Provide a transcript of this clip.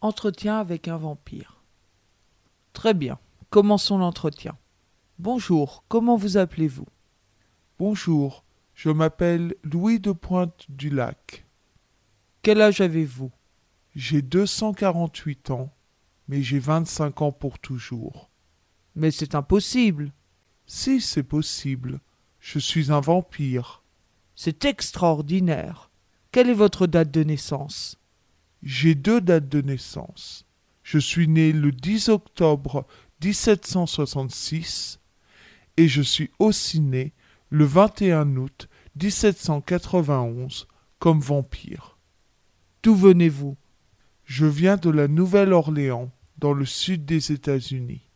Entretien avec un vampire. Très bien, commençons l'entretien. Bonjour, comment vous appelez-vous? Bonjour, je m'appelle Louis de Pointe-du-Lac. Quel âge avez-vous? J'ai 248 ans, mais j'ai 25 ans pour toujours. Mais c'est impossible. Si, c'est possible. Je suis un vampire. C'est extraordinaire. Quelle est votre date de naissance? J'ai 2 dates de naissance. Je suis né le 10 octobre 1766 et je suis aussi né le 21 août 1791 comme vampire. D'où venez-vous? Je viens de la Nouvelle-Orléans, dans le sud des États-Unis.